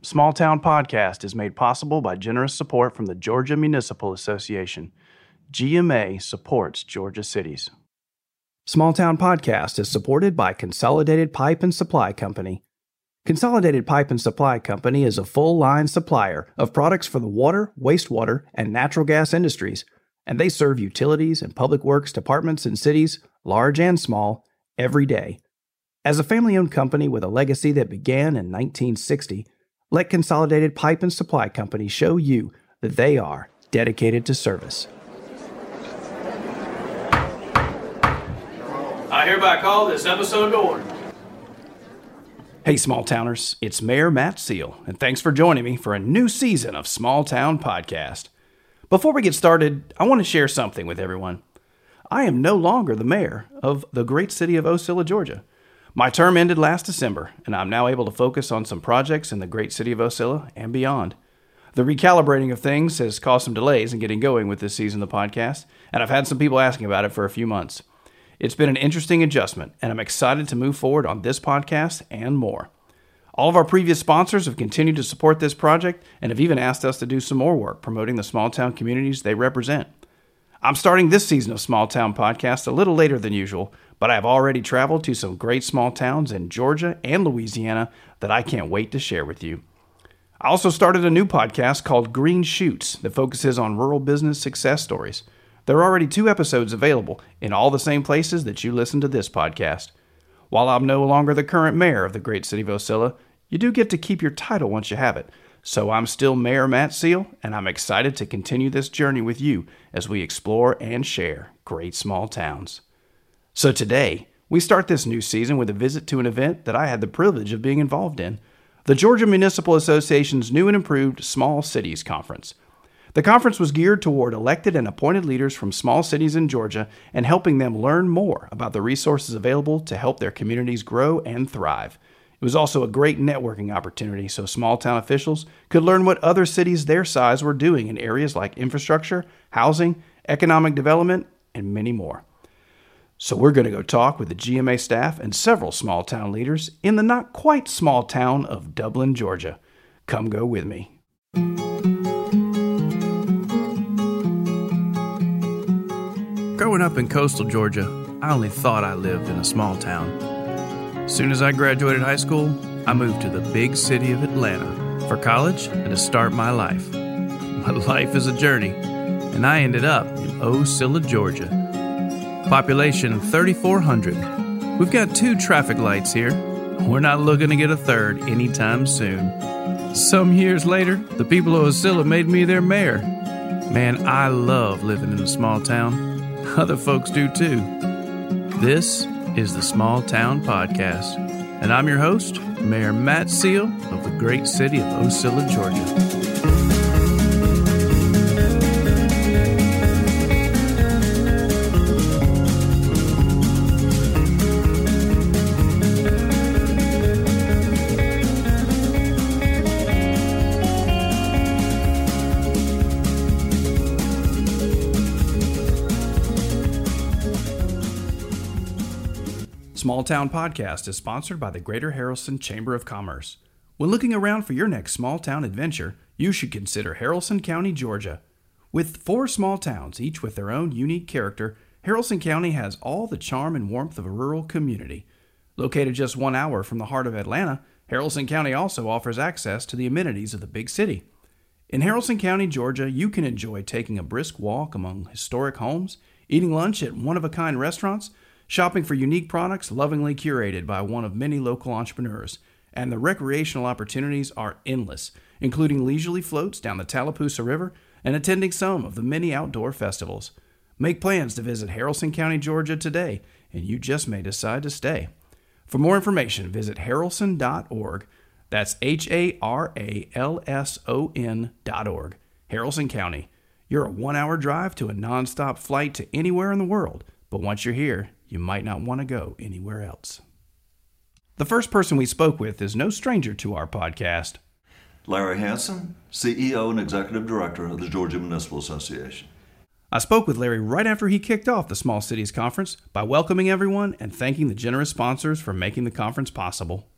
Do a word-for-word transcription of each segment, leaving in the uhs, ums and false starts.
Small Town Podcast is made possible by generous support from the Georgia Municipal Association. G M A supports Georgia cities. Small Town Podcast is supported by Consolidated Pipe and Supply Company. Consolidated Pipe and Supply Company is a full-line supplier of products for the water, wastewater, and natural gas industries, and they serve utilities and public works departments in cities, large and small, every day. As a family-owned company with a legacy that began in nineteen sixty, let Consolidated Pipe and Supply Company show you that they are dedicated to service. I hereby call this episode to order. Hey, Small Towners, it's Mayor Matt Seal, and thanks for joining me for a new season of Small Town Podcast. Before we get started, I want to share something with everyone. I am no longer the mayor of the great city of Ocilla, Georgia. My term ended last December, and I'm now able to focus on some projects in the great city of Ocilla and beyond. The recalibrating of things has caused some delays in getting going with this season of the podcast, and I've had some people asking about it for a few months. It's been an interesting adjustment, and I'm excited to move forward on this podcast and more. All of our previous sponsors have continued to support this project and have even asked us to do some more work promoting the small town communities they represent. I'm starting this season of Small Town Podcast a little later than usual, but I have already traveled to some great small towns in Georgia and Louisiana that I can't wait to share with you. I also started a new podcast called Green Shoots that focuses on rural business success stories. There are already two episodes available in all the same places that you listen to this podcast. While I'm no longer the current mayor of the great city of Ocilla, you do get to keep your title once you have it. So I'm still Mayor Matt Seal, and I'm excited to continue this journey with you as we explore and share great small towns. So today, we start this new season with a visit to an event that I had the privilege of being involved in, the Georgia Municipal Association's new and improved Small Cities Conference. The conference was geared toward elected and appointed leaders from small cities in Georgia and helping them learn more about the resources available to help their communities grow and thrive. It was also a great networking opportunity so small town officials could learn what other cities their size were doing in areas like infrastructure, housing, economic development, and many more. So we're going to go talk with the G M A staff and several small town leaders in the not quite small town of Dublin, Georgia. Come go with me. Growing up in coastal Georgia, I only thought I lived in a small town. As soon as I graduated high school, I moved to the big city of Atlanta for college and to start my life. My life is a journey, and I ended up in Ocilla, Georgia. Population thirty-four hundred. We've got two traffic lights here. We're not looking to get a third anytime soon. Some years later, the people of Ocilla made me their mayor. Man, I love living in a small town. Other folks do too. This is the Small Town Podcast, and I'm your host, Mayor Matt Seal of the great city of Ocilla, Georgia. Small Town Podcast is sponsored by the Greater Haralson Chamber of Commerce. When looking around for your next small town adventure, you should consider Haralson County, Georgia. With four small towns, each with their own unique character, Haralson County has all the charm and warmth of a rural community. Located just one hour from the heart of Atlanta, Haralson County also offers access to the amenities of the big city. In Haralson County, Georgia, you can enjoy taking a brisk walk among historic homes, eating lunch at one-of-a-kind restaurants, shopping for unique products lovingly curated by one of many local entrepreneurs, and the recreational opportunities are endless, including leisurely floats down the Tallapoosa River and attending some of the many outdoor festivals. Make plans to visit Haralson County, Georgia today, and you just may decide to stay. For more information, visit haralson dot org. That's H A R A L S O N dot org. Haralson County. You're a one-hour drive to a nonstop flight to anywhere in the world, but once you're here, you might not want to go anywhere else. The first person we spoke with is no stranger to our podcast. Larry Hanson, C E O and Executive Director of the Georgia Municipal Association. I spoke with Larry right after he kicked off the Small Cities Conference by welcoming everyone and thanking the generous sponsors for making the conference possible.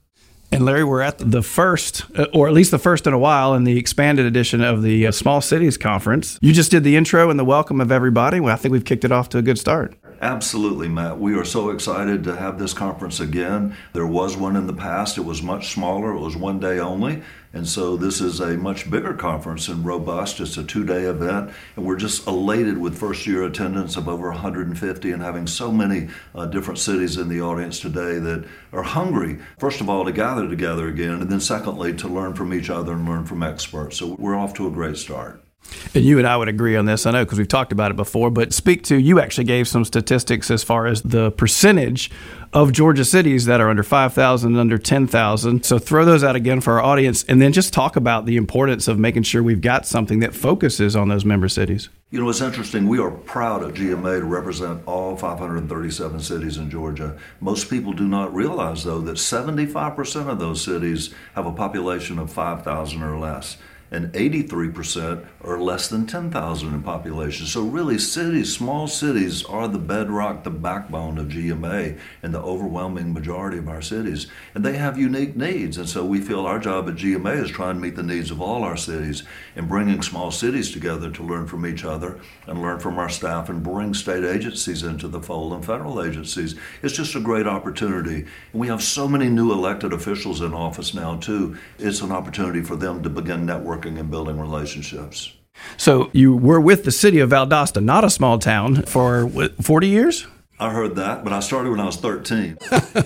And Larry, we're at the first, or at least the first in a while, in the expanded edition of the Small Cities Conference. You just did the intro and the welcome of everybody. Well, I think we've kicked it off to a good start. Absolutely, Matt. We are so excited to have this conference again. There was one in the past. It was much smaller. It was one day only. And so this is a much bigger conference and robust. It's a two-day event. And we're just elated with first-year attendance of over one hundred fifty and having so many uh, different cities in the audience today that are hungry, first of all, to gather together again, and then secondly, to learn from each other and learn from experts. So we're off to a great start. And you and I would agree on this, I know, because we've talked about it before, but speak to, you actually gave some statistics as far as the percentage of Georgia cities that are under five thousand, under ten thousand. So throw those out again for our audience, and then just talk about the importance of making sure we've got something that focuses on those member cities. You know, it's interesting. We are proud at G M A to represent all five hundred thirty-seven cities in Georgia. Most people do not realize, though, that seventy-five percent of those cities have a population of five thousand or less, and eighty-three percent are less than ten thousand in population. So really, cities, small cities, are the bedrock, the backbone of G M A and the overwhelming majority of our cities. And they have unique needs. And so we feel our job at G M A is trying to meet the needs of all our cities and bringing small cities together to learn from each other and learn from our staff and bring state agencies into the fold and federal agencies. It's just a great opportunity. And we have so many new elected officials in office now, too. It's an opportunity for them to begin networking and building relationships. So you were with the city of Valdosta, not a small town, for what, forty years? I heard that, but I started when I was thirteen.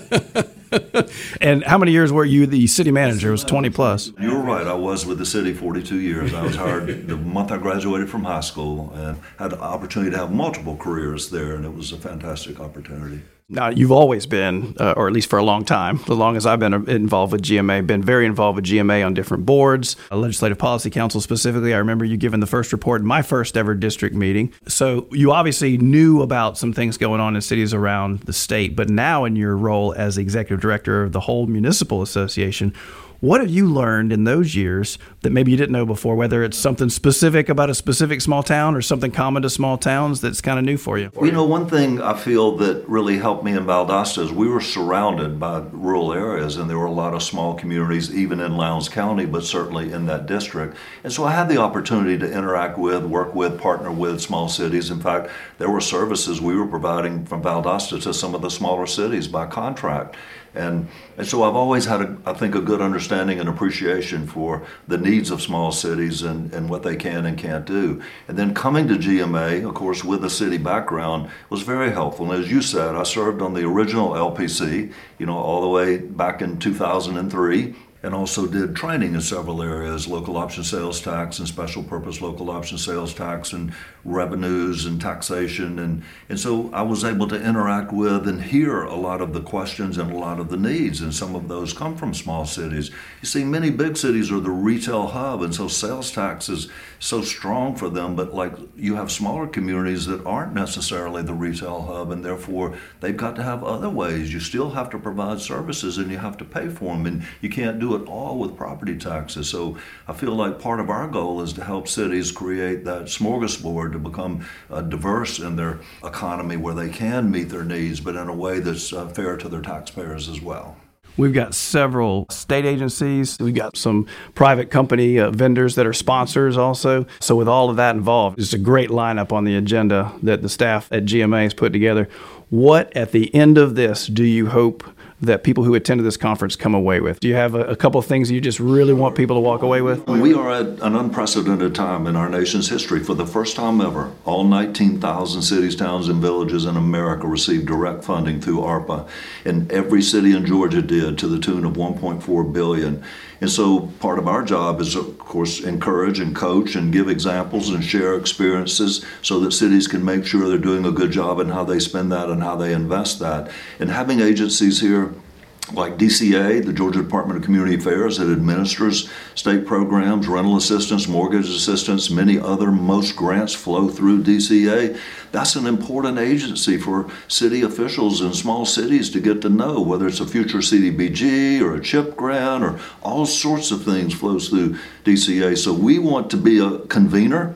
And how many years were you the city manager? It was twenty plus. You were right. I was with the city forty-two years. I was hired the month I graduated from high school and had the opportunity to have multiple careers there, and it was a fantastic opportunity. Now, you've always been, uh, or at least for a long time, the longest I've been involved with G M A, been very involved with G M A on different boards, a Legislative Policy Council specifically. I remember you giving the first report in my first ever district meeting. So you obviously knew about some things going on in cities around the state, but now in your role as executive director of the whole municipal association, what have you learned in those years that maybe you didn't know before, whether it's something specific about a specific small town or something common to small towns that's kind of new for you? You know, one thing I feel that really helped me in Valdosta is we were surrounded by rural areas, and there were a lot of small communities, even in Lowndes County, but certainly in that district. And so I had the opportunity to interact with, work with, partner with small cities. In fact, there were services we were providing from Valdosta to some of the smaller cities by contract. And, and so I've always had, a, I think, a good understanding and appreciation for the needs of small cities and, and what they can and can't do. And then coming to G M A, of course, with a city background, was very helpful. And as you said, I served on the original L P C, you know, all the way back in two thousand three. And also did training in several areas, local option sales tax and special purpose local option sales tax and revenues and taxation. And, and so I was able to interact with and hear a lot of the questions and a lot of the needs, and some of those come from small cities. You see, many big cities are the retail hub, and so sales tax is so strong for them, but like you have smaller communities that aren't necessarily the retail hub, and therefore they've got to have other ways. You still have to provide services and you have to pay for them, and you can't do it all with property taxes. So I feel like part of our goal is to help cities create that smorgasbord to become uh, diverse in their economy where they can meet their needs, but in a way that's uh, fair to their taxpayers as well. We've got several state agencies. We've got some private company uh, vendors that are sponsors also. So with all of that involved, it's a great lineup on the agenda that the staff at G M A has put together. What, at the end of this, do you hope that people who attended this conference come away with? Do you have a, a couple of things you just really want people to walk away with? We are at an unprecedented time in our nation's history. For the first time ever, all nineteen thousand cities, towns, and villages in America received direct funding through ARPA. And every city in Georgia did, to the tune of one point four billion dollars. And so part of our job is, of course, encourage and coach and give examples and share experiences so that cities can make sure they're doing a good job in how they spend that and how they invest that. And having agencies here like D C A, the Georgia Department of Community Affairs, that administers state programs, rental assistance, mortgage assistance, many other, most grants flow through D C A. That's an important agency for city officials in small cities to get to know, whether it's a future C D B G or a CHIP grant or all sorts of things flows through D C A. So we want to be a convener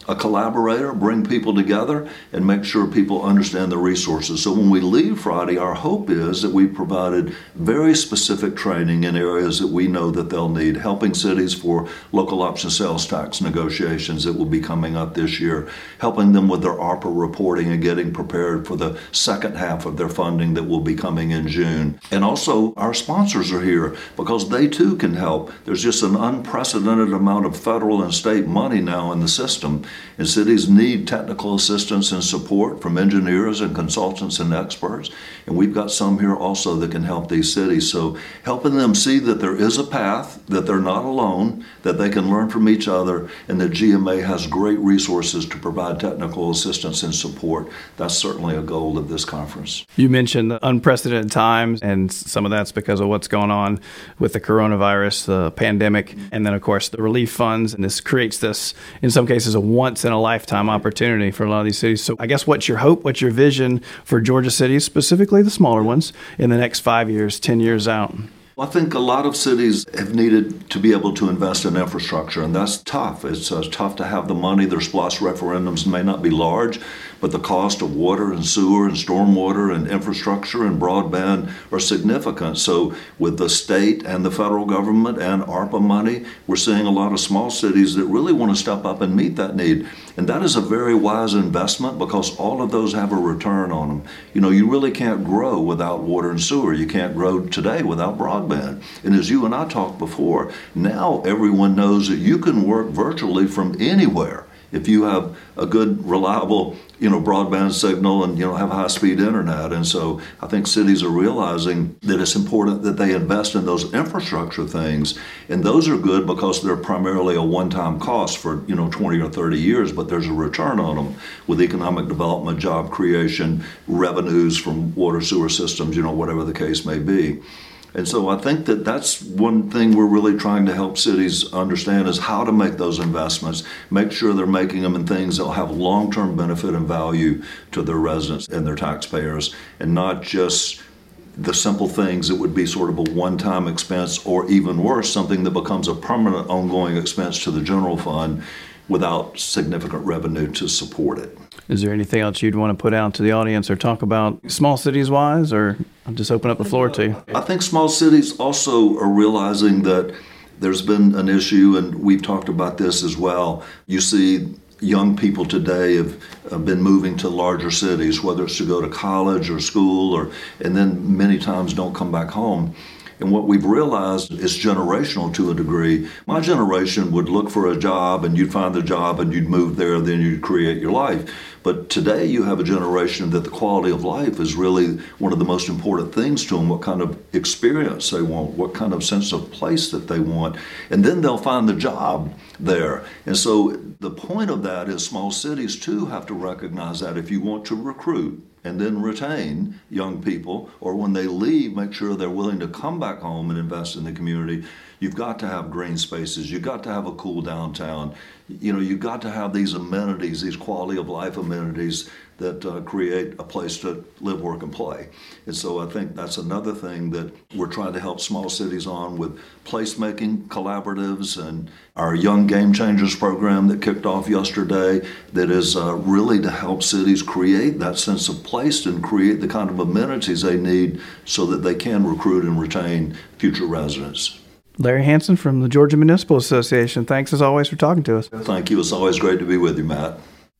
a collaborator, bring people together, and make sure people understand the resources. So when we leave Friday, our hope is that we've provided very specific training in areas that we know that they'll need, helping cities for local option sales tax negotiations that will be coming up this year, helping them with their ARPA reporting and getting prepared for the second half of their funding that will be coming in June. And also our sponsors are here because they too can help. There's just an unprecedented amount of federal and state money now in the system, and cities need technical assistance and support from engineers and consultants and experts, and we've got some here also that can help these cities. So helping them see that there is a path, that they're not alone, that they can learn from each other, and that G M A has great resources to provide technical assistance and support. That's certainly a goal of this conference. You mentioned the unprecedented times, and some of that's because of what's going on with the coronavirus, the pandemic, and then, of course, the relief funds. And this creates this, in some cases, a once-in-a-lifetime opportunity for a lot of these cities. So I guess what's your hope, what's your vision for Georgia cities, specifically the smaller ones, in the next five years, ten years out? I think a lot of cities have needed to be able to invest in infrastructure, and that's tough. It's uh, tough to have the money. Their SPLOST referendums may not be large, but the cost of water and sewer and stormwater and infrastructure and broadband are significant. So with the state and the federal government and ARPA money, we're seeing a lot of small cities that really want to step up and meet that need. And that is a very wise investment because all of those have a return on them. You know, you really can't grow without water and sewer. You can't grow today without broadband. And as you and I talked before, now everyone knows that you can work virtually from anywhere if you have a good, reliable, you know, broadband signal and, you know, have high-speed internet. And so I think cities are realizing that it's important that they invest in those infrastructure things. And those are good because they're primarily a one-time cost for, you know, twenty or thirty years, but there's a return on them with economic development, job creation, revenues from water sewer systems, you know, whatever the case may be. And so I think that that's one thing we're really trying to help cities understand is how to make those investments, make sure they're making them in things that will have long-term benefit and value to their residents and their taxpayers, and not just the simple things that would be sort of a one-time expense, or even worse, something that becomes a permanent ongoing expense to the general fund without significant revenue to support it. Is there anything else you'd want to put out to the audience or talk about small cities wise, or I'll just open up the floor to you? I think small cities also are realizing that there's been an issue, and we've talked about this as well. You see young people today have, have been moving to larger cities, whether it's to go to college or school, or and then many times don't come back home. And what we've realized is generational to a degree. My generation would look for a job and you'd find the job and you'd move there, then you'd create your life. But today you have a generation that the quality of life is really one of the most important things to them, what kind of experience they want, what kind of sense of place that they want. And then they'll find the job there. And so the point of that is small cities too have to recognize that if you want to recruit and then retain young people, or when they leave, make sure they're willing to come back home and invest in the community. You've got to have green spaces. You've got to have a cool downtown. You know, you've got to have these amenities, these quality of life amenities that uh, create a place to live, work, and play. And so I think that's another thing that we're trying to help small cities on with placemaking collaboratives and our Young Game Changers program that kicked off yesterday that is uh, really to help cities create that sense of place and create the kind of amenities they need so that they can recruit and retain future residents. Larry Hanson from the Georgia Municipal Association. Thanks as always for talking to us. Thank you. It's always great to be with you, Matt.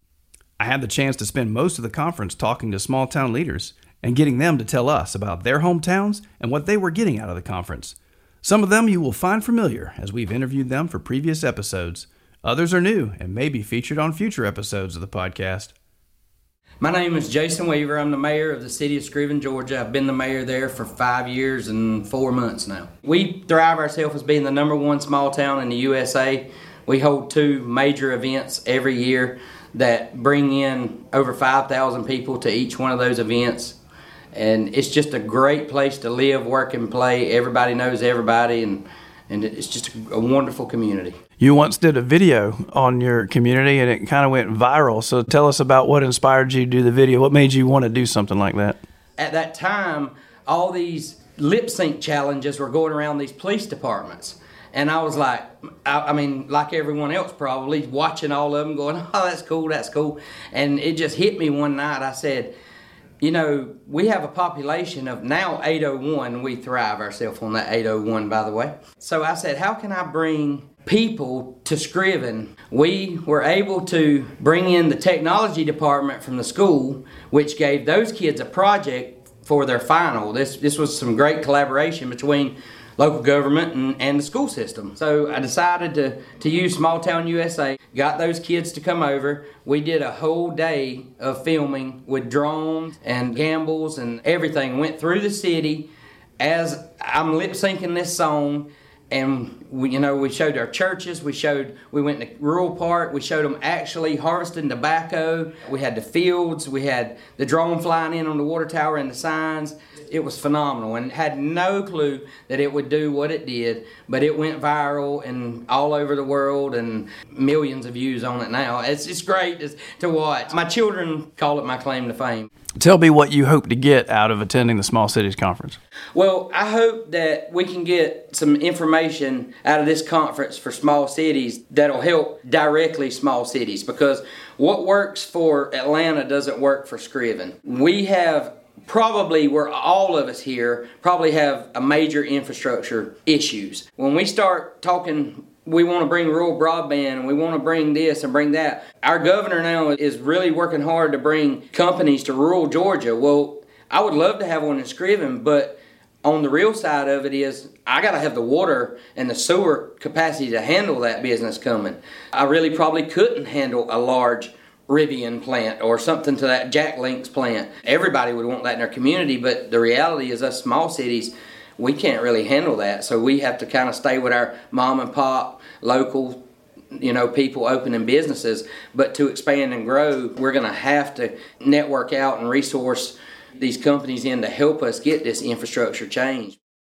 I had the chance to spend most of the conference talking to small town leaders and getting them to tell us about their hometowns and what they were getting out of the conference. Some of them you will find familiar as we've interviewed them for previous episodes. Others are new and may be featured on future episodes of the podcast. My name is Jason Weaver. I'm the mayor of the city of Screven, Georgia. I've been the mayor there for five years and four months now. We thrive ourselves as being the number one small town in the U S A. We hold two major events every year that bring in over five thousand people to each one of those events. And it's just a great place to live, work, and play. Everybody knows everybody, and, and it's just a, a wonderful community. You once did a video on your community, and it kind of went viral. So tell us about what inspired you to do the video. What made you want to do something like that? At that time, all these lip sync challenges were going around these police departments. And I was like, I, I mean, like everyone else probably, watching all of them going, oh, that's cool, that's cool. And it just hit me one night. I said, you know, we have a population of now eight oh one. We thrive ourselves on that eight oh one, by the way. So I said, how can I bring people to Scriven? We were able to bring in the technology department from the school, which gave those kids a project for their final. This, this was some great collaboration between local government and, and the school system. So I decided to, to use Small Town U S A, got those kids to come over. We did a whole day of filming with drones and gambles and everything. Went through the city as I'm lip syncing this song. And we, you know, we showed our churches, we showed, we went to rural park, we showed them actually harvesting tobacco. We had the fields, we had the drone flying in on the water tower and the signs. It was phenomenal, and had no clue that it would do what it did, but it went viral and all over the world, and millions of views on it now. It's it's great to watch. My children call it my claim to fame. Tell me what you hope to get out of attending the Small Cities Conference. Well, I hope that we can get some information out of this conference for small cities that'll help directly small cities, because what works for Atlanta doesn't work for Scriven. We have probably, where all of us here probably have a major infrastructure issues. When we start talking, we want to bring rural broadband and we want to bring this and bring that. Our governor now is really working hard to bring companies to rural Georgia. Well, I would love to have one in Scriven, but on the real side of it is I got to have the water and the sewer capacity to handle that business coming. I really probably couldn't handle a large Rivian plant or something to that Jack Links plant. Everybody would want that in their community, but the reality is us small cities, we can't really handle that. So we have to kind of stay with our mom and pop, local, you know, people opening businesses. But to expand and grow, we're going to have to network out and resource these companies in to help us get this infrastructure changed.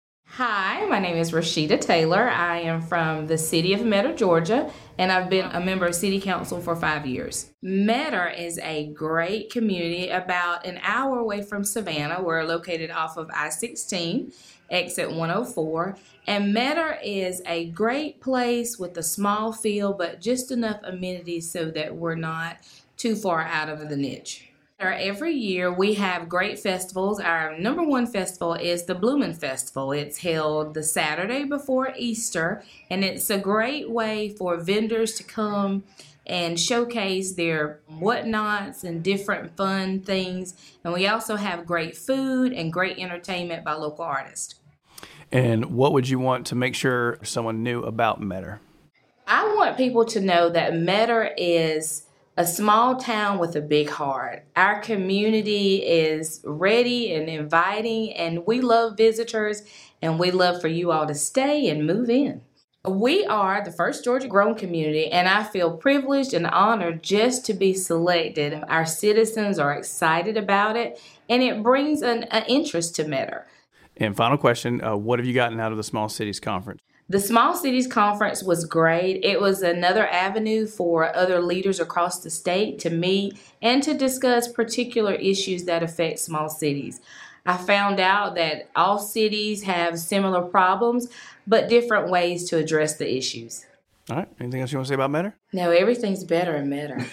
Hi, my name is Rashida Taylor. I am from the city of Metter, Georgia, and I've been a member of City Council for five years. Metter is a great community about an hour away from Savannah. We're located off of I sixteen, exit one oh four, and Metter is a great place with a small feel, but just enough amenities so that we're not too far out of the niche. Every year we have great festivals. Our number one festival is the Bloomin' Festival. It's held the Saturday before Easter, and it's a great way for vendors to come and showcase their whatnots and different fun things. And we also have great food and great entertainment by local artists. And what would you want to make sure someone knew about Metter? I want people to know that Metter is a small town with a big heart. Our community is ready and inviting, and we love visitors, and we love for you all to stay and move in. We are the first Georgia grown community, and I feel privileged and honored just to be selected. Our citizens are excited about it, and it brings an, an interest to Metter. And final question, uh, what have you gotten out of the Small Cities Conference? The Small Cities Conference was great. It was another avenue for other leaders across the state to meet and to discuss particular issues that affect small cities. I found out that all cities have similar problems, but different ways to address the issues. All right. Anything else you want to say about Metter? No, everything's better in Metter.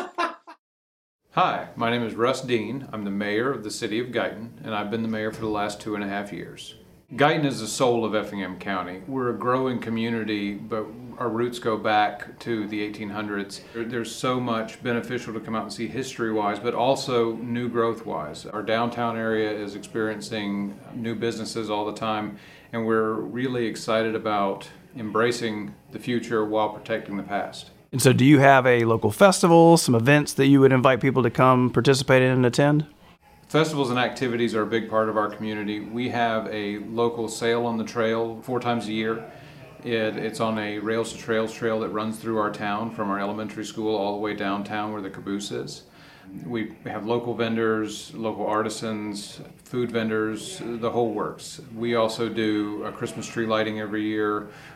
Hi, my name is Russ Dean. I'm the mayor of the city of Guyton, and I've been the mayor for the last two and a half years. Guyton is the soul of Effingham County. We're a growing community, but our roots go back to the eighteen hundreds. There's so much beneficial to come out and see history-wise, but also new growth-wise. Our downtown area is experiencing new businesses all the time, and we're really excited about embracing the future while protecting the past. And so do you have a local festival, some events that you would invite people to come participate in and attend? Festivals and activities are a big part of our community. We have a local sail on the trail four times a year. It, it's on a Rails to Trails trail that runs through our town from our elementary school all the way downtown where the caboose is. We have local vendors, local artisans, food vendors, the whole works. We also do a Christmas tree lighting every year.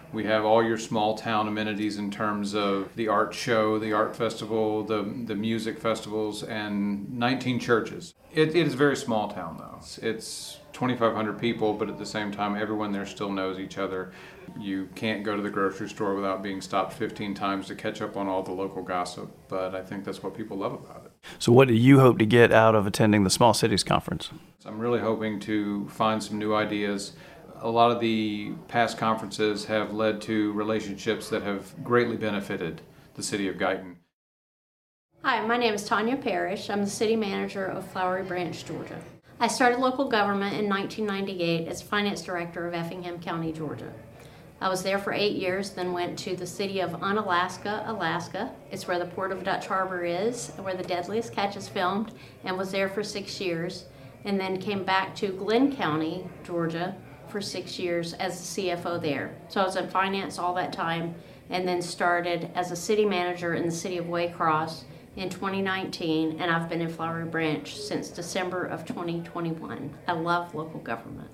We have all your small town amenities in terms of the art show, the art festival, the, the music festivals, and nineteen churches. It, it is a very small town though. It's, it's twenty-five hundred people, but at the same time, everyone there still knows each other. You can't go to the grocery store without being stopped fifteen times to catch up on all the local gossip, but I think that's what people love about it. So what do you hope to get out of attending the Small Cities Conference? I'm really hoping to find some new ideas. A lot of the past conferences have led to relationships that have greatly benefited the city of Guyton. Hi, my name is Tanya Parrish. I'm the city manager of Flowery Branch, Georgia. I started local government in nineteen ninety-eight as finance director of Effingham County, Georgia. I was there for eight years, then went to the city of Unalaska, Alaska. It's where the Port of Dutch Harbor is, where the Deadliest Catch is filmed, and was there for six years. And then came back to Glenn County, Georgia, for six years as the C F O there. So I was in finance all that time, and then started as a city manager in the city of Waycross in twenty nineteen, and I've been in Flowery Branch since December of twenty twenty-one. I love local government.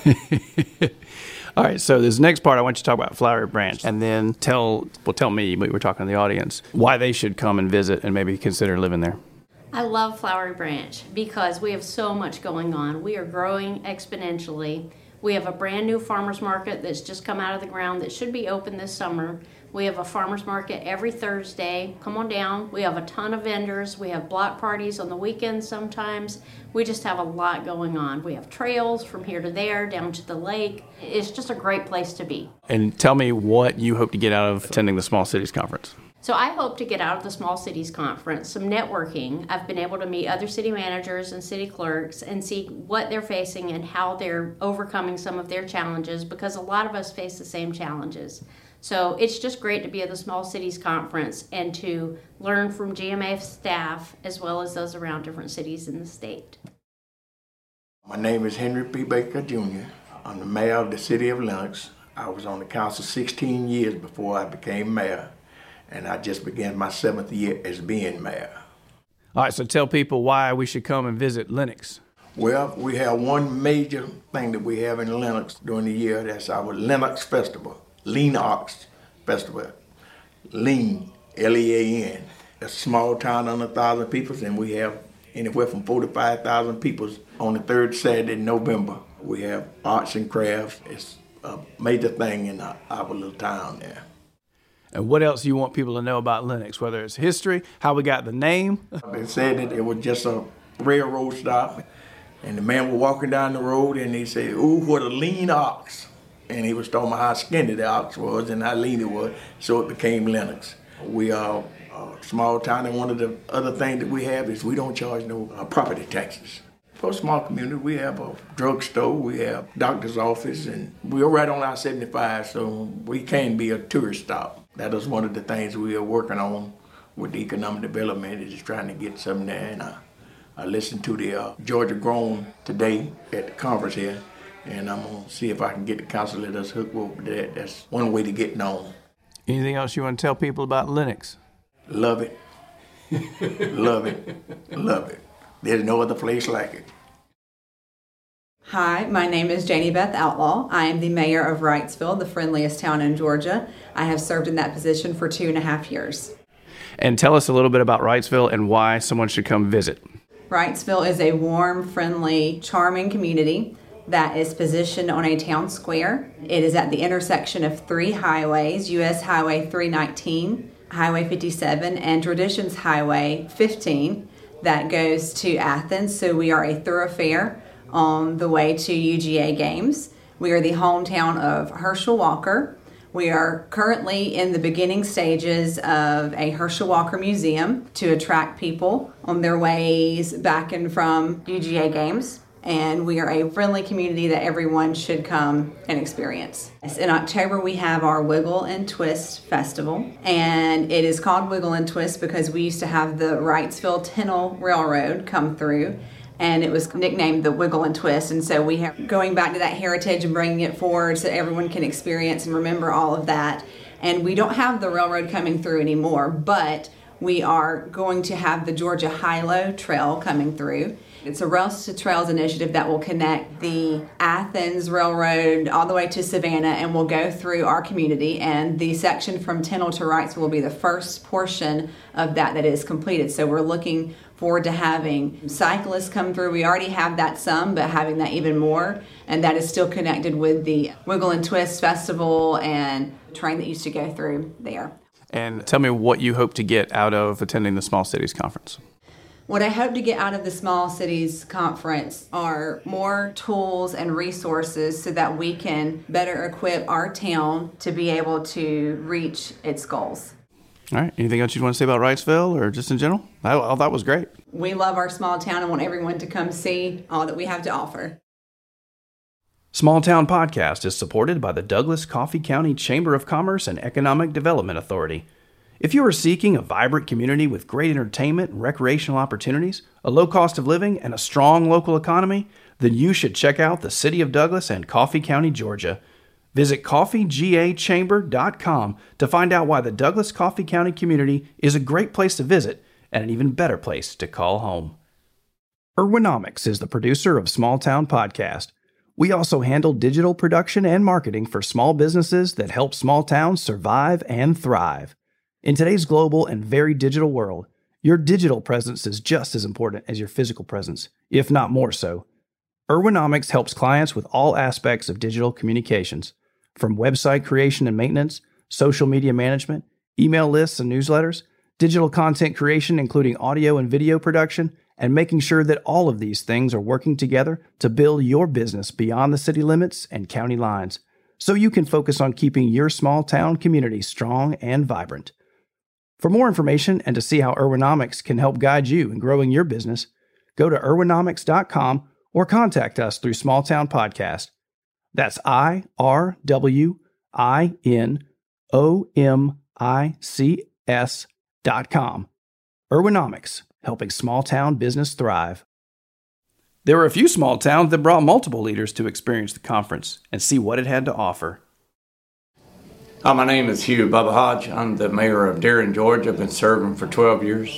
All right, so this next part, I want you to talk about Flowery Branch, and then tell, well, tell me, but we're talking to the audience, why they should come and visit and maybe consider living there. I love Flowery Branch because we have so much going on. We are growing exponentially. We have a brand new farmers market that's just come out of the ground that should be open this summer. We have a farmers market every Thursday. Come on down. We have a ton of vendors. We have block parties on the weekends sometimes. We just have a lot going on. We have trails from here to there, down to the lake. It's just a great place to be. And tell me what you hope to get out of attending the Small Cities Conference. So I hope to get out of the Small Cities Conference some networking. I've been able to meet other city managers and city clerks and see what they're facing and how they're overcoming some of their challenges, because a lot of us face the same challenges. So it's just great to be at the Small Cities Conference and to learn from G M A staff as well as those around different cities in the state. My name is Henry P. Baker, Junior I'm the mayor of the city of Lenox. I was on the council sixteen years before I became mayor, and I just began my seventh year as being mayor. All right, so tell people why we should come and visit Lenox. Well, we have one major thing that we have in Lenox during the year. That's our Lenox Festival, Lean-Ox Festival. Lean, L E A N. A small town under one thousand people, and we have anywhere from forty-five thousand people on the third Saturday in November. We have arts and crafts. It's a major thing in our, our little town there. And what else you want people to know about Lenox, whether it's history, how we got the name? They said that it was just a railroad stop, and the man was walking down the road, and he said, "Ooh, what a lean ox." And he was talking about how skinny the ox was and how lean it was, so it became Lenox. We are a small town, and one of the other things that we have is we don't charge no uh, property taxes. For a small community, we have a drugstore, we have doctor's office, and we're right on I seventy-five, so we can be a tourist stop. That is one of the things we are working on with the economic development, is just trying to get something there. And I, I listened to the uh, Georgia Grown today at the conference here, and I'm going to see if I can get the council to let us hook up with that. That's one way to get known. Anything else you want to tell people about Lenox? Love it. Love it. Love it. There's no other place like it. Hi, my name is Janie Beth Outlaw. I am the mayor of Wrightsville, the friendliest town in Georgia. I have served in that position for two and a half years. And tell us a little bit about Wrightsville and why someone should come visit. Wrightsville is a warm, friendly, charming community that is positioned on a town square. It is at the intersection of three highways, U S Highway three nineteen, Highway fifty-seven, and Traditions Highway fifteen that goes to Athens. So we are a thoroughfare on the way to U G A games. We are the hometown of Herschel Walker. We are currently in the beginning stages of a Herschel Walker Museum to attract people on their ways back and from U G A games. And we are a friendly community that everyone should come and experience. In October, we have our Wiggle and Twist Festival, and it is called Wiggle and Twist because we used to have the Wrightsville Tennille Railroad come through, and it was nicknamed the Wiggle and Twist. And so we are going back to that heritage and bringing it forward so everyone can experience and remember all of that. And we don't have the railroad coming through anymore, but We are going to have the Georgia High-Low Trail coming through. It's a Rails to Trails initiative that will connect the Athens Railroad all the way to Savannah and will go through our community. And the section from Tennille to Wrightsville will be the first portion of that that is completed. So we're looking forward to having cyclists come through. We already have that some, but having that even more. And that is still connected with the Wiggle and Twist Festival and train that used to go through there. And tell me what you hope to get out of attending the Small Cities Conference. What I hope to get out of the Small Cities Conference are more tools and resources so that we can better equip our town to be able to reach its goals. All right. Anything else you want to say about Wrightsville or just in general? I, I, that was great. We love our small town and want everyone to come see all that we have to offer. Small Town Podcast is supported by the Douglas Coffee County Chamber of Commerce and Economic Development Authority. If you are seeking a vibrant community with great entertainment and recreational opportunities, a low cost of living, and a strong local economy, then you should check out the City of Douglas and Coffee County, Georgia. Visit coffee g a chamber dot com to find out why the Douglas Coffee County community is a great place to visit and an even better place to call home. Ergonomics is the producer of Small Town Podcast. We also handle digital production and marketing for small businesses that help small towns survive and thrive. In today's global and very digital world, your digital presence is just as important as your physical presence, if not more so. Ergonomics helps clients with all aspects of digital communications, from website creation and maintenance, social media management, email lists and newsletters, digital content creation including audio and video production, and making sure that all of these things are working together to build your business beyond the city limits and county lines, so you can focus on keeping your small town community strong and vibrant. For more information and to see how Ergonomics can help guide you in growing your business, go to ergonomics dot com or contact us through Small Town Podcast. That's I R W I N O M I C S dot com. Ergonomics, helping small town business thrive. There were a few small towns that brought multiple leaders to experience the conference and see what it had to offer. Hi, my name is Hugh Bubba Hodge. I'm the mayor of Darien, Georgia. I've been serving for twelve years.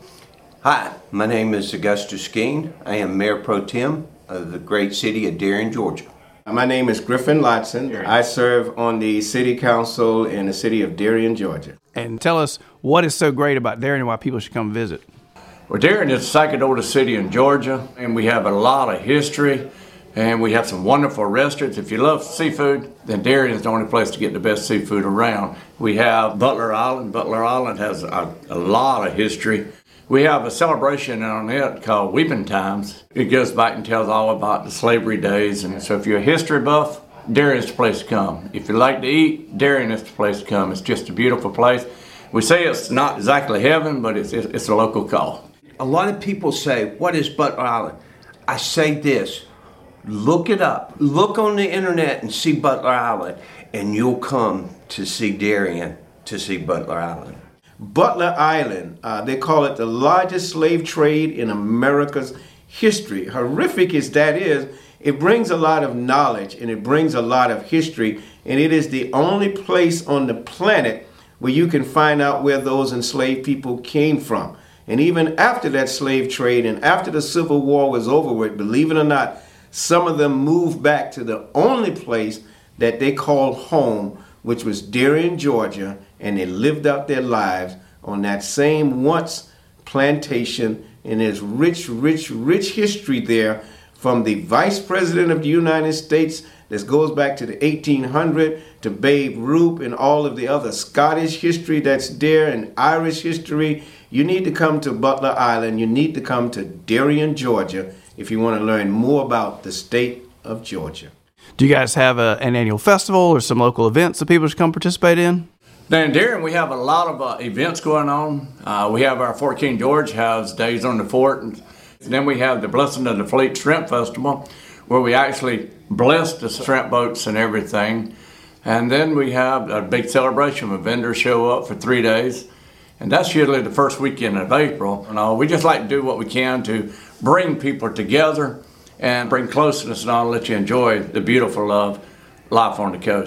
Hi, my name is Augustus Skeen. I am Mayor Pro Tem of the great city of Darien, Georgia. My name is Griffin Lotson. I serve on the city council in the city of Darien, Georgia. And tell us what is so great about Darien and why people should come visit. Well, Darien is the second oldest city in Georgia, and we have a lot of history. And we have some wonderful restaurants. If you love seafood, then Darien is the only place to get the best seafood around. We have Butler Island. Butler Island has a, a lot of history. We have a celebration on it called Weeping Times. It goes back and tells all about the slavery days. And so if you're a history buff, Darien is the place to come. If you like to eat, Darien is the place to come. It's just a beautiful place. We say it's not exactly heaven, but it's, it's, it's a local call. A lot of people say, what is Butler Island? I say this. Look it up. Look on the internet and see Butler Island, and you'll come to see Darien to see Butler Island. Butler Island, uh, they call it the largest slave trade in America's history. Horrific as that is, it brings a lot of knowledge and it brings a lot of history, and it is the only place on the planet where you can find out where those enslaved people came from. And even after that slave trade and after the Civil War was over with, believe it or not, some of them moved back to the only place that they called home, which was Darien, Georgia, and they lived out their lives on that same once plantation. And there's rich, rich, rich history there from the Vice President of the United States that goes back to the eighteen hundreds to Babe Ruth and all of the other Scottish history that's there and Irish history. You need to come to Butler Island. You need to come to Darien, Georgia, if you want to learn more about the state of Georgia. Do you guys have a, an annual festival or some local events that people should come participate in? Now in Darien, we have a lot of uh, events going on. Uh, we have our Fort King George has Days on the Fort. And then we have the Blessing of the Fleet Shrimp Festival, where we actually bless the shrimp boats and everything. And then we have a big celebration where vendors show up for three days. And that's usually the first weekend of April. And uh, we just like to do what we can to bring people together and bring closeness and all, let you enjoy the beautiful love life on the coast.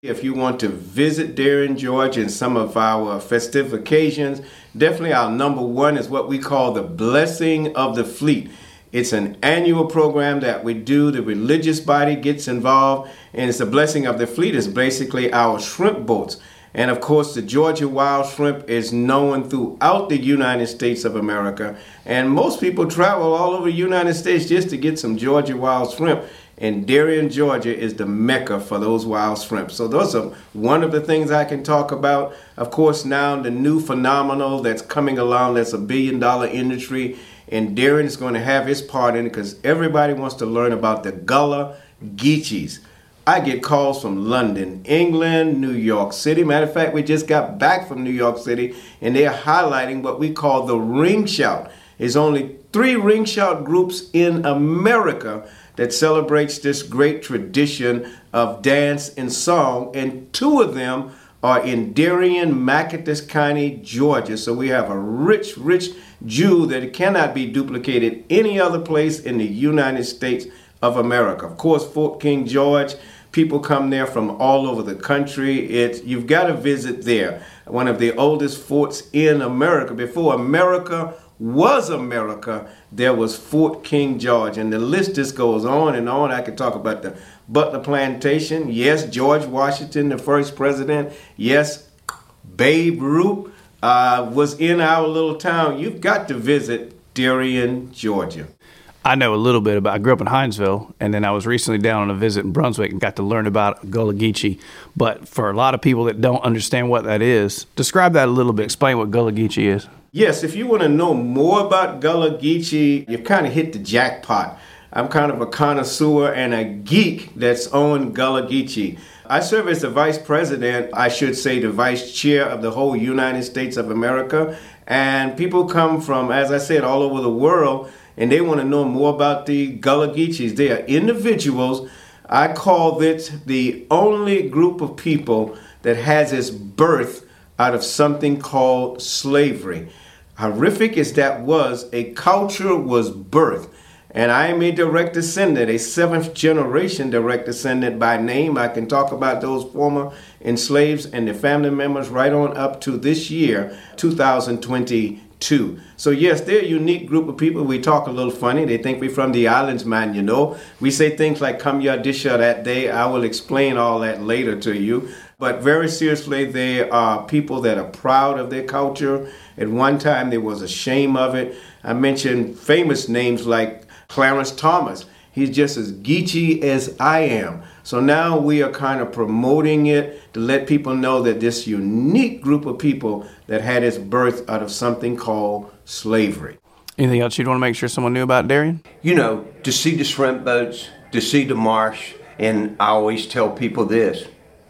If you want to visit Darien, Georgia, and some of our festive occasions, definitely our number one is what we call the Blessing of the Fleet. It's an annual program that we do. The religious body gets involved, and it's the Blessing of the Fleet. It's basically our shrimp boats. And of course, the Georgia wild shrimp is known throughout the United States of America. And most people travel all over the United States just to get some Georgia wild shrimp. And Darien, Georgia is the mecca for those wild shrimp. So those are one of the things I can talk about. Of course, now the new phenomenal that's coming along, that's a billion dollar industry. And Darien is going to have his part in it because everybody wants to learn about the Gullah Geechees. I get calls from London, England, New York City. Matter of fact, we just got back from New York City, and they're highlighting what we call the ring shout. There's only three ring shout groups in America that celebrates this great tradition of dance and song, and two of them are in Darien, Natchitoches County, Georgia. So we have a rich, rich jewel that cannot be duplicated any other place in the United States of America. Of course, Fort King George, people come there from all over the country. It's, you've got to visit there. One of the oldest forts in America. Before America was America, there was Fort King George. And the list just goes on and on. I could talk about the Butler Plantation. Yes, George Washington, the first president. Yes, Babe Ruth uh, was in our little town. You've got to visit Darien, Georgia. I know a little bit about, I grew up in Hinesville, and then I was recently down on a visit in Brunswick and got to learn about Gullah Geechee. But for a lot of people that don't understand what that is, describe that a little bit. Explain what Gullah Geechee is. Yes, if you want to know more about Gullah Geechee, you've kind of hit the jackpot. I'm kind of a connoisseur and a geek that's on Gullah Geechee. I serve as the vice president, I should say the vice chair of the whole United States of America. And people come from, as I said, all over the world, and they want to know more about the Gullah Geechees. They are individuals. I call it the only group of people that has its birth out of something called slavery. Horrific as that was, a culture was birthed. And I am a direct descendant, a seventh generation direct descendant by name. I can talk about those former enslaved and their family members right on up to this year, two thousand twenty-two. So yes, they're a unique group of people. We talk a little funny. They think we're from the islands, man, you know. We say things like, come ya disha that day. I will explain all that later to you. But very seriously, they are people that are proud of their culture. At one time, there was a shame of it. I mentioned famous names like Clarence Thomas. He's just as geechee as I am. So now we are kind of promoting it to let people know that this unique group of people that had its birth out of something called slavery. Anything else you'd want to make sure someone knew about Darien? You know, to see the shrimp boats, to see the marsh, and I always tell people this.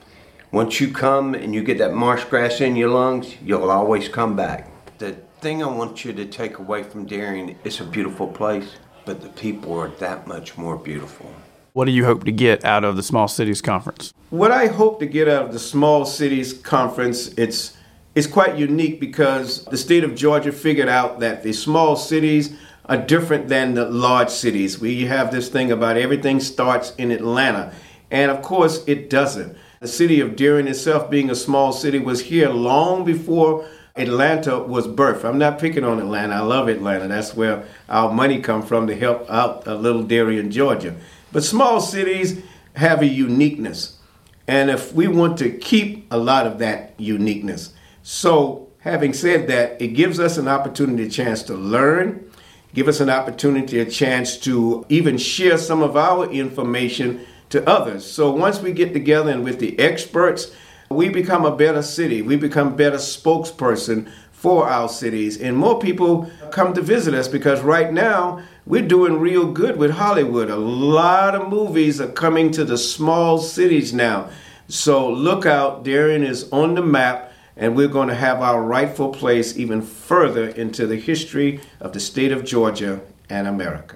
Once you come and you get that marsh grass in your lungs, you'll always come back. The thing I want you to take away from Darien, it's a beautiful place, but the people are that much more beautiful. What do you hope to get out of the Small Cities Conference? What I hope to get out of the Small Cities Conference, it's it's quite unique because the state of Georgia figured out that the small cities are different than the large cities. We have this thing about everything starts in Atlanta, and of course it doesn't. The city of Darien itself, being a small city, was here long before Atlanta was birthed. I'm not picking on Atlanta. I love Atlanta. That's where our money comes from to help out a little Darien, Georgia. But small cities have a uniqueness. And if we want to keep a lot of that uniqueness. So having said that, it gives us an opportunity, a chance to learn, give us an opportunity, a chance to even share some of our information to others. So once we get together and with the experts, we become a better city. We become better spokesperson for our cities. And more people come to visit us because right now we're doing real good with Hollywood. A lot of movies are coming to the small cities now. So look out, Darien is on the map, and we're going to have our rightful place even further into the history of the state of Georgia and America.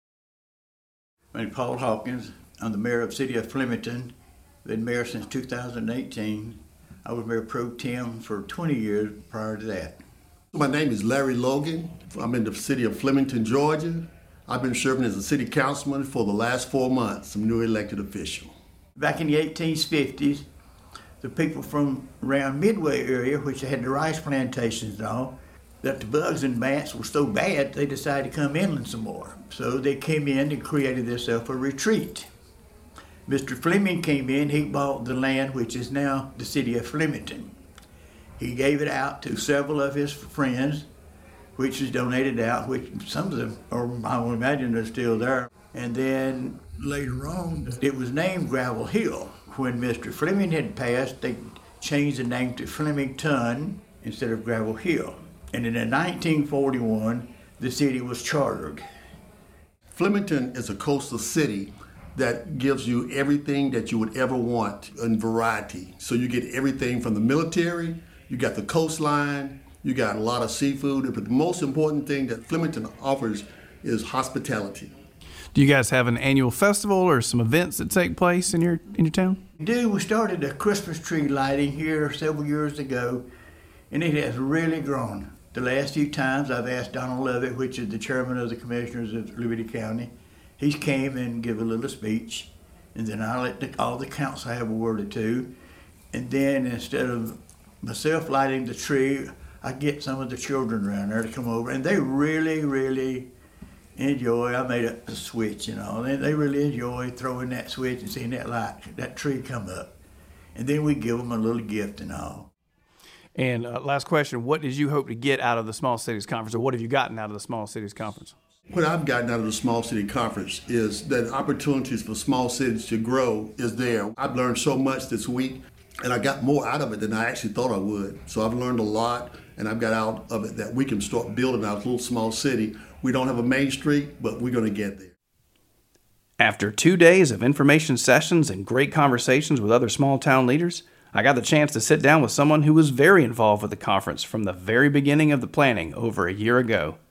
My name is Paul Hawkins. I'm the mayor of the city of Flemington. Been mayor since two thousand eighteen. I was mayor pro tem for twenty years prior to that. My name is Larry Logan. I'm in the city of Flemington, Georgia. I've been serving as a city councilman for the last four months. I'm a new elected official. Back in the eighteen fifties, the people from around Midway area, which had the rice plantations and all, that the bugs and bats were so bad, they decided to come inland some more. So they came in and created themselves a retreat. Mister Fleming came in, he bought the land which is now the city of Flemington. He gave it out to several of his friends, which was donated out, which some of them, or I would imagine they're still there. And then later on, it was named Gravel Hill. When Mister Fleming had passed, they changed the name to Flemington instead of Gravel Hill. And in nineteen forty-one, the city was chartered. Flemington is a coastal city that gives you everything that you would ever want in variety. So you get everything from the military, you got the coastline, you got a lot of seafood, but the most important thing that Flemington offers is hospitality. Do you guys have an annual festival or some events that take place in your in your town? We do. We started a Christmas tree lighting here several years ago, and it has really grown. The last few times I've asked Donald Lovett, which is the chairman of the commissioners of Liberty County, he came and give a little speech, and then I let the, all the council have a word or two, and then instead of myself lighting the tree, I get some of the children around there to come over, and they really, really enjoy. I made a, a switch, you know. They, they really enjoy throwing that switch and seeing that light, that tree come up, and then we give them a little gift and all. And uh, last question, what did you hope to get out of the Small Cities Conference, or what have you gotten out of the Small Cities Conference? What I've gotten out of the Small City Conference is that opportunities for small cities to grow is there. I've learned so much this week, and I got more out of it than I actually thought I would. So I've learned a lot, and I've got out of it that we can start building our little small city. We don't have a main street, but we're going to get there. After two days of information sessions and great conversations with other small town leaders, I got the chance to sit down with someone who was very involved with the conference from the very beginning of the planning over a year ago.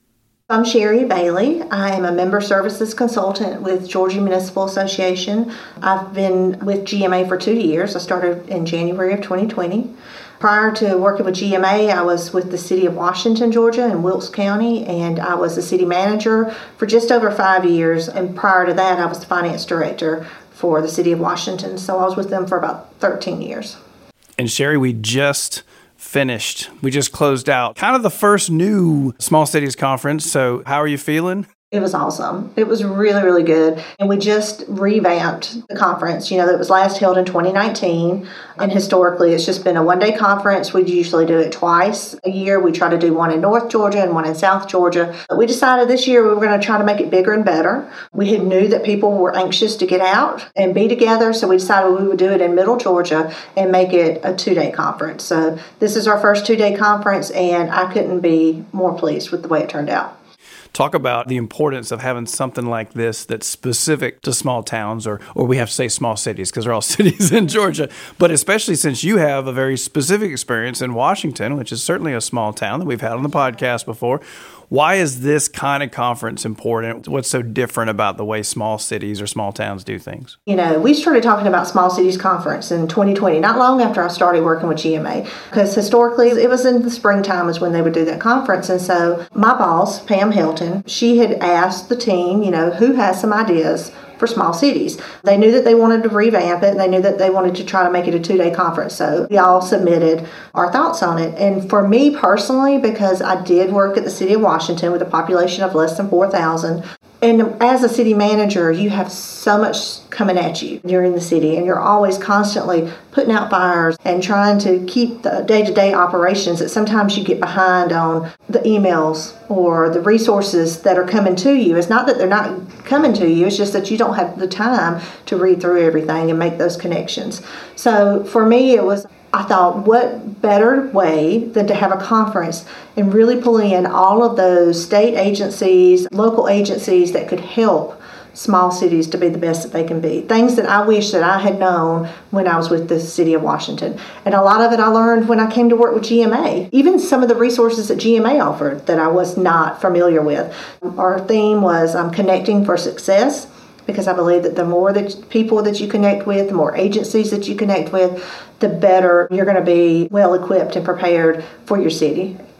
I'm Sherry Bailey. I am a member services consultant with Georgia Municipal Association. I've been with G M A for two years. I started in January of twenty twenty. Prior to working with G M A, I was with the City of Washington, Georgia in Wilkes County, and I was the city manager for just over five years. And prior to that, I was the finance director for the City of Washington. So I was with them for about thirteen years. And Sherry, we just finished, we just closed out kind of the first new Small Cities Conference. So how are you feeling? It was awesome. It was really, really good. And we just revamped the conference. You know, that was last held in twenty nineteen. And historically, it's just been a one-day conference. We usually do it twice a year. We try to do one in North Georgia and one in South Georgia. But we decided this year we were going to try to make it bigger and better. We had knew that people were anxious to get out and be together. So we decided we would do it in Middle Georgia and make it a two-day conference. So this is our first two-day conference, and I couldn't be more pleased with the way it turned out. Talk about the importance of having something like this that's specific to small towns, or or we have to say small cities because they're all cities in Georgia, but especially since you have a very specific experience in Washington, which is certainly a small town that we've had on the podcast before. Why is this kind of conference important? What's so different about the way small cities or small towns do things? You know, we started talking about Small Cities Conference in twenty twenty, not long after I started working with G M A, because historically it was in the springtime is when they would do that conference. And so my boss, Pam Hilton, she had asked the team, you know, who has some ideas for small cities. They knew that they wanted to revamp it, and they knew that they wanted to try to make it a two-day conference. So we all submitted our thoughts on it. And for me personally, because I did work at the City of Washington with a population of less than four thousand, and as a city manager, you have so much coming at you. You're in the city, and you're always constantly putting out fires and trying to keep the day-to-day operations that sometimes you get behind on the emails or the resources that are coming to you. It's not that they're not coming to you, it's just that you don't have the time to read through everything and make those connections. So for me, it was, I thought, what better way than to have a conference and really pull in all of those state agencies, local agencies that could help small cities to be the best that they can be. Things that I wish that I had known when I was with the City of Washington. And a lot of it I learned when I came to work with G M A. Even some of the resources that G M A offered that I was not familiar with. Our theme was um, connecting for success, because I believe that the more that people that you connect with, the more agencies that you connect with, the better you're going to be well equipped and prepared for your city.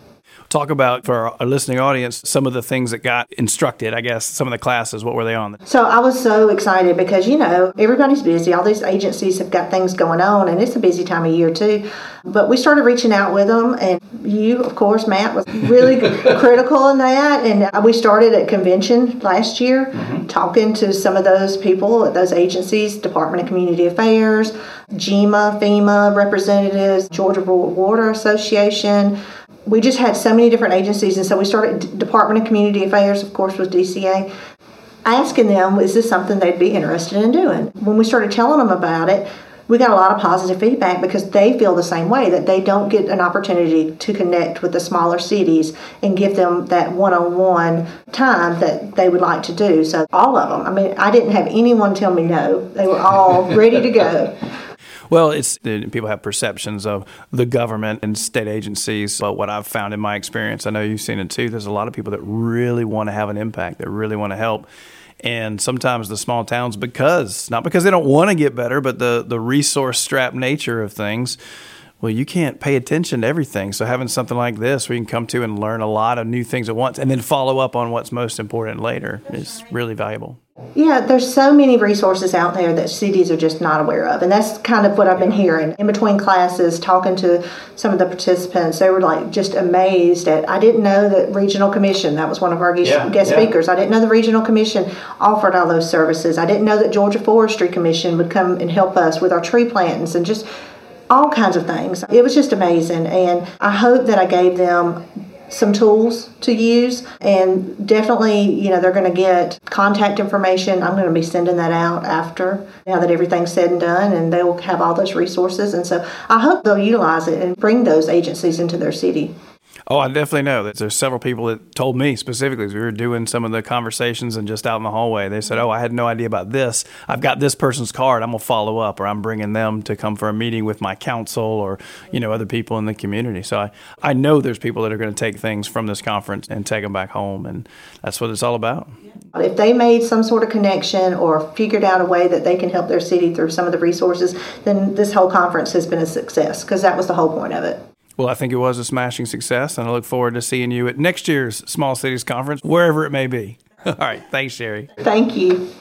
Talk about, for our listening audience, some of the things that got instructed, I guess, some of the classes. What were they on? So I was so excited because, you know, everybody's busy. All these agencies have got things going on, and it's a busy time of year, too. But we started reaching out with them, and you, of course, Matt, was really critical in that. And we started at convention last year, mm-hmm. talking to some of those people at those agencies, Department of Community Affairs, GEMA, FEMA representatives, Georgia Rural Water Association. We just had so many different agencies, and so we started Department of Community Affairs, of course, with D C A, asking them, is this something they'd be interested in doing? When we started telling them about it, we got a lot of positive feedback because they feel the same way, that they don't get an opportunity to connect with the smaller cities and give them that one-on-one time that they would like to do. So all of them, I mean, I didn't have anyone tell me no. They were all ready to go. Well, it's people have perceptions of the government and state agencies. But what I've found in my experience, I know you've seen it too, there's a lot of people that really want to have an impact, that really want to help. And sometimes the small towns, because, not because they don't want to get better, but the, the resource-strapped nature of things, well, you can't pay attention to everything. So having something like this where you can come to and learn a lot of new things at once and then follow up on what's most important later is really valuable. Yeah, there's so many resources out there that cities are just not aware of. And that's kind of what I've been hearing. In between classes, talking to some of the participants, they were like just amazed at, I didn't know that Regional Commission, that was one of our guest, yeah, guest yeah. speakers, I didn't know the Regional Commission offered all those services. I didn't know that Georgia Forestry Commission would come and help us with our tree plantings and just all kinds of things. It was just amazing. And I hope that I gave them some tools to use, and definitely, you know, they're going to get contact information. I'm going to be sending that out after, now that everything's said and done, and they'll have all those resources. And so I hope they'll utilize it and bring those agencies into their city. Oh, I definitely know that there's several people that told me specifically as we were doing some of the conversations and just out in the hallway. They said, oh, I had no idea about this. I've got this person's card. I'm going to follow up, or I'm bringing them to come for a meeting with my council or, you know, other people in the community. So I, I know there's people that are going to take things from this conference and take them back home, and that's what it's all about. If they made some sort of connection or figured out a way that they can help their city through some of the resources, then this whole conference has been a success, because that was the whole point of it. Well, I think it was a smashing success, and I look forward to seeing you at next year's Small Cities Conference, wherever it may be. All right. Thanks, Sherry. Thank you.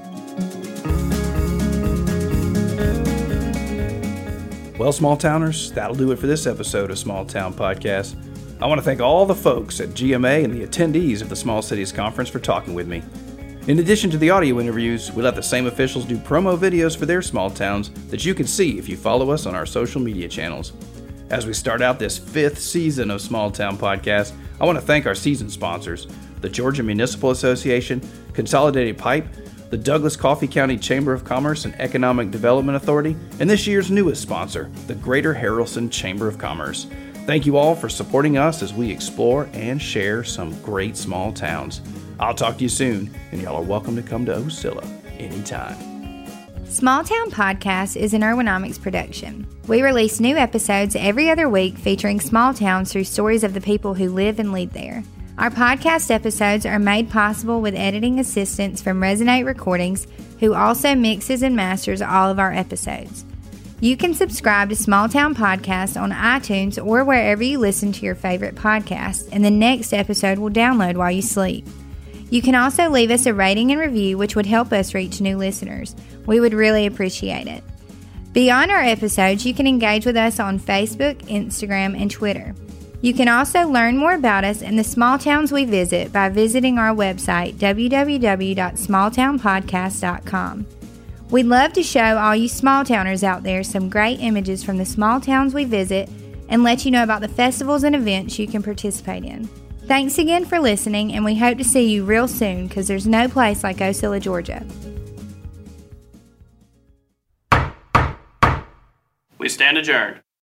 Well, small towners, that'll do it for this episode of Small Town Podcast. I want to thank all the folks at G M A and the attendees of the Small Cities Conference for talking with me. In addition to the audio interviews, we let the same officials do promo videos for their small towns that you can see if you follow us on our social media channels. As we start out this fifth season of Small Town Podcast, I want to thank our season sponsors, the Georgia Municipal Association, Consolidated Pipe, the Douglas Coffee County Chamber of Commerce and Economic Development Authority, and this year's newest sponsor, the Greater Haralson Chamber of Commerce. Thank you all for supporting us as we explore and share some great small towns. I'll talk to you soon, and y'all are welcome to come to Osceola anytime. Small Town Podcast is an Ergonomics production. We release new episodes every other week featuring small towns through stories of the people who live and lead there. Our podcast episodes are made possible with editing assistance from Resonate Recordings, who also mixes and masters all of our episodes. You can subscribe to Small Town Podcast on iTunes or wherever you listen to your favorite podcasts, and the next episode will download while you sleep. You can also leave us a rating and review, which would help us reach new listeners. We would really appreciate it. Beyond our episodes, you can engage with us on Facebook, Instagram, and Twitter. You can also learn more about us and the small towns we visit by visiting our website, w w w dot small town podcast dot com. We'd love to show all you small towners out there some great images from the small towns we visit and let you know about the festivals and events you can participate in. Thanks again for listening, and we hope to see you real soon, because there's no place like Osceola, Georgia. We stand adjourned.